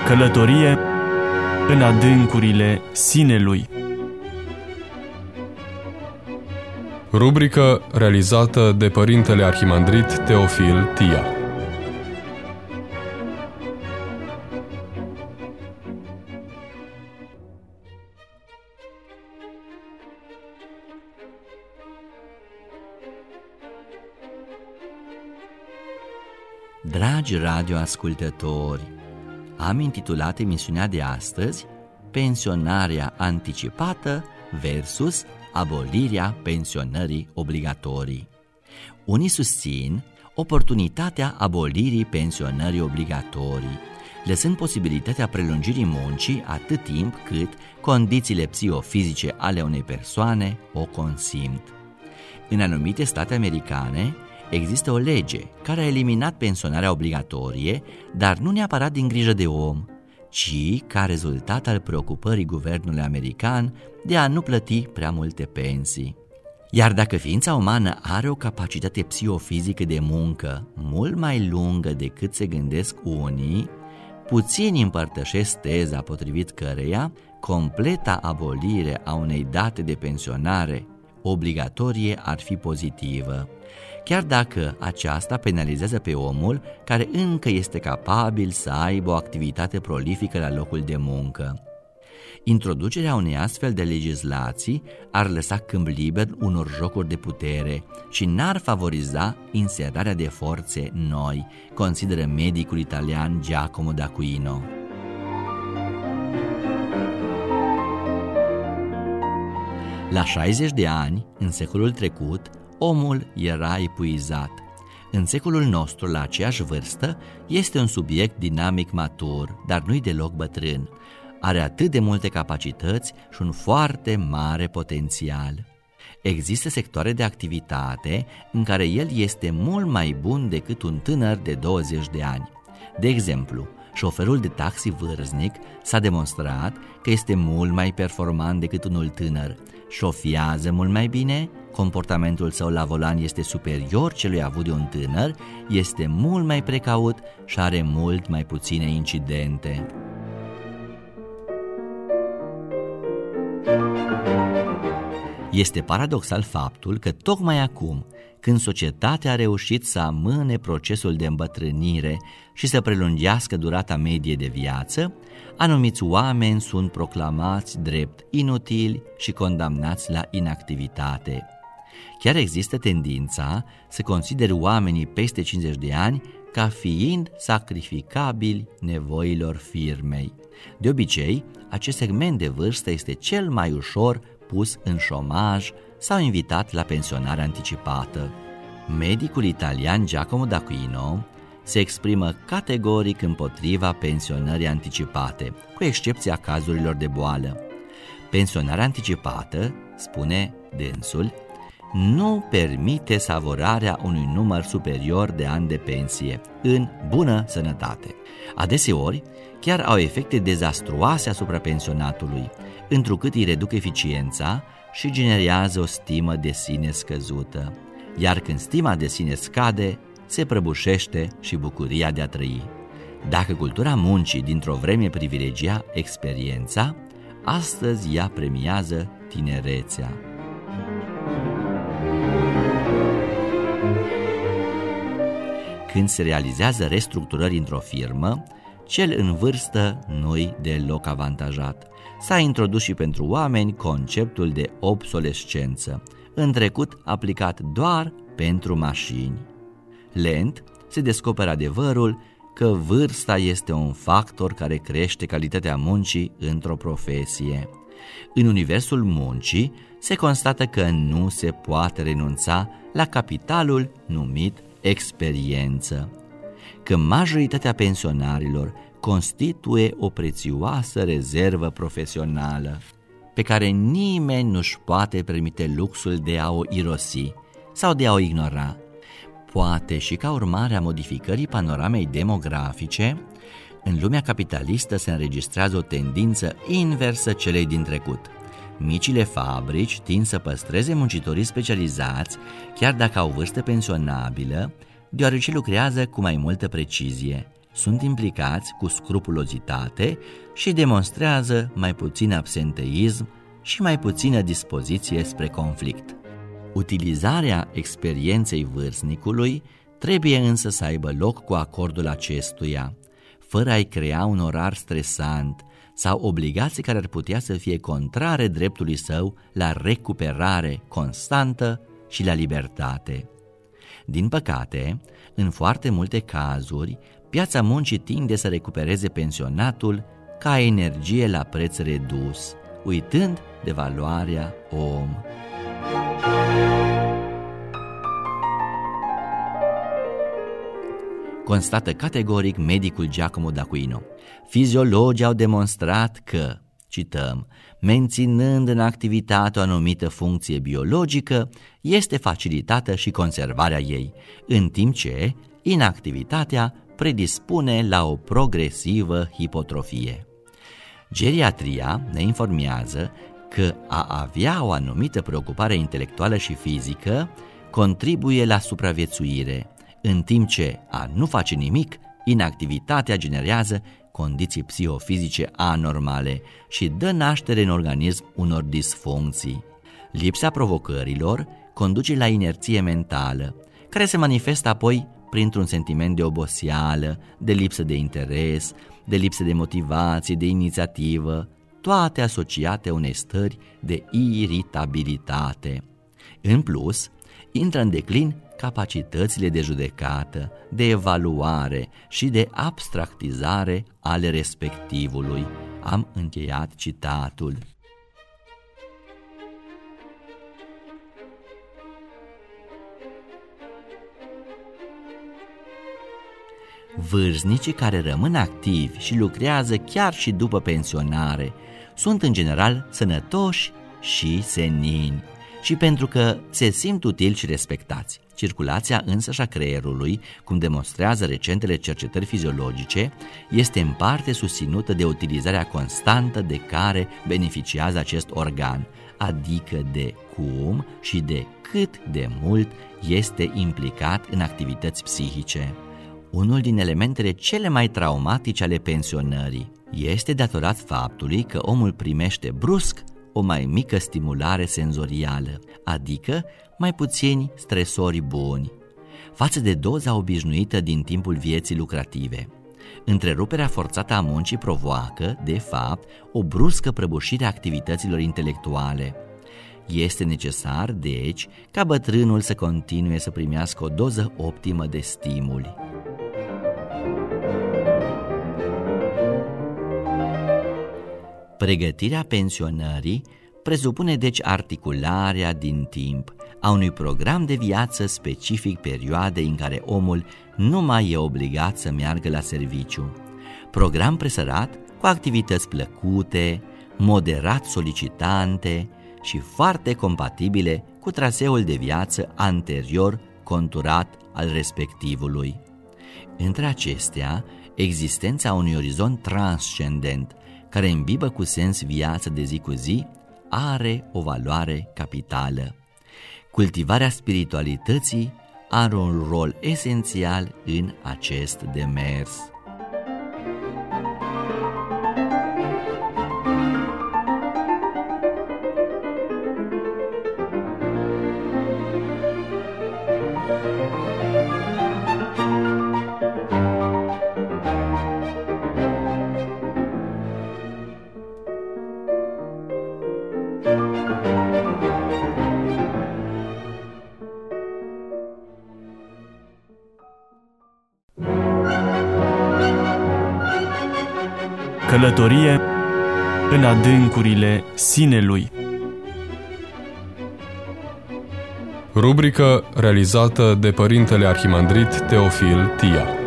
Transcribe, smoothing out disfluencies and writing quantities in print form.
Călătorie în adâncurile sinelui. Rubrică realizată de Părintele Arhimandrit Teofil Tia. Dragi radioascultători, am intitulat emisiunea de astăzi Pensionarea anticipată versus abolirea pensionării obligatorii. Unii susțin oportunitatea abolirii pensionării obligatorii, lăsând posibilitatea prelungirii muncii atât timp cât condițiile psihofizice ale unei persoane o consimt. În anumite state americane există o lege care a eliminat pensionarea obligatorie, dar nu neapărat din grijă de om, ci ca rezultat al preocupării guvernului american de a nu plăti prea multe pensii. Iar dacă ființa umană are o capacitate psihofizică de muncă mult mai lungă decât se gândesc unii, puțini împărtășesc teza potrivit căreia completa abolire a unei date de pensionare obligatorie ar fi pozitivă, chiar dacă aceasta penalizează pe omul care încă este capabil să aibă o activitate prolifică la locul de muncă. Introducerea unei astfel de legislații ar lăsa câmp liber unor jocuri de putere și n-ar favoriza inserarea de forțe noi, consideră medicul italian Giacomo d'Aquino. La 60 de ani, în secolul trecut, omul era epuizat. În secolul nostru, la aceeași vârstă, este un subiect dinamic matur, dar nu-i deloc bătrân. Are atât de multe capacități și un foarte mare potențial. Există sectoare de activitate în care el este mult mai bun decât un tânăr de 20 de ani. De exemplu, șoferul de taxi vârstnic s-a demonstrat că este mult mai performant decât unul tânăr, șofiază mult mai bine, comportamentul său la volan este superior celui avut de un tânăr, este mult mai precaut și are mult mai puține incidente. Este paradoxal faptul că tocmai acum, când societatea a reușit să amâne procesul de îmbătrânire și să prelungească durata medie de viață, anumiți oameni sunt proclamați drept inutili și condamnați la inactivitate. Chiar există tendința să considere oamenii peste 50 de ani ca fiind sacrificabili nevoilor firmei. De obicei, acest segment de vârstă este cel mai ușor pus în șomaj sau invitat la pensionare anticipată. Medicul italian Giacomo d'Aquino se exprimă categoric împotriva pensionării anticipate, cu excepția cazurilor de boală. Pensionarea anticipată, spune dânsul, nu permite savurarea unui număr superior de ani de pensie în bună sănătate. Adeseori, chiar au efecte dezastruoase asupra pensionatului, întrucât îi reduc eficiența și generează o stimă de sine scăzută. Iar când stima de sine scade, se prăbușește și bucuria de a trăi. Dacă cultura muncii dintr-o vreme privilegia experiența, astăzi ea premiază tinerețea. Când se realizează restructurări într-o firmă, cel în vârstă nu-i deloc avantajat. S-a introdus și pentru oameni conceptul de obsolescență, în trecut aplicat doar pentru mașini. Lent se descoperă adevărul că vârsta este un factor care crește calitatea muncii într-o profesie. În universul muncii se constată că nu se poate renunța la capitalul numit experiență, că majoritatea pensionarilor constituie o prețioasă rezervă profesională, pe care nimeni nu-și poate permite luxul de a o irosi sau de a o ignora. Poate și ca urmare a modificării panoramei demografice, în lumea capitalistă se înregistrează o tendință inversă celei din trecut. Micile fabrici tind să păstreze muncitorii specializați, chiar dacă au vârstă pensionabilă, deoarece lucrează cu mai multă precizie. sunt implicați cu scrupulozitate și demonstrează mai puțin absenteism și mai puțină dispoziție spre conflict. Utilizarea experienței vârstnicului trebuie însă să aibă loc cu acordul acestuia, fără a-i crea un orar stresant sau obligații care ar putea să fie contrare dreptului său la recuperare constantă și la libertate. Din păcate, în foarte multe cazuri, piața muncii tinde să recupereze pensionatul ca energie la preț redus, uitând de valoarea om. Constată categoric medicul Giacomo d'Aquino. Fiziologii au demonstrat că, cităm, menținând în activitate o anumită funcție biologică, este facilitată și conservarea ei, în timp ce inactivitatea predispune la o progresivă hipotrofie. Geriatria ne informează că a avea o anumită preocupare intelectuală și fizică contribuie la supraviețuire, în timp ce a nu face nimic, inactivitatea generează condiții psihofizice anormale și dă naștere în organism unor disfuncții. Lipsa provocărilor conduce la inerție mentală, care se manifestă apoi printr-un sentiment de oboseală, de lipsă de interes, de lipsă de motivație, de inițiativă, toate asociate unei stări de iritabilitate. În plus, intră în declin capacitățile de judecată, de evaluare și de abstractizare ale respectivului. Am încheiat citatul. Vârstnicii care rămân activi și lucrează chiar și după pensionare sunt în general sănătoși și senini și pentru că se simt utili și respectați. Circulația însăși a creierului, cum demonstrează recentele cercetări fiziologice, este în parte susținută de utilizarea constantă de care beneficiază acest organ, adică de cum și de cât de mult este implicat în activități psihice. Unul din elementele cele mai traumatice ale pensionării este datorat faptului că omul primește brusc o mai mică stimulare senzorială, adică mai puțini stresori buni, față de doza obișnuită din timpul vieții lucrative. Întreruperea forțată a muncii provoacă, de fapt, o bruscă prăbușire a activităților intelectuale. Este necesar, deci, ca bătrânul să continue să primească o doză optimă de stimuli. Pregătirea pensionării presupune deci articularea din timp a unui program de viață specific perioadei în care omul nu mai e obligat să meargă la serviciu. Program presărat cu activități plăcute, moderat solicitante și foarte compatibile cu traseul de viață anterior conturat al respectivului. Între acestea, existența unui orizont transcendent care îmbibă cu sens viața de zi cu zi are o valoare capitală. Cultivarea spiritualității are un rol esențial în acest demers. Călătorie în adâncurile sinelui. Rubrică realizată de Părintele Arhimandrit Teofil Tia.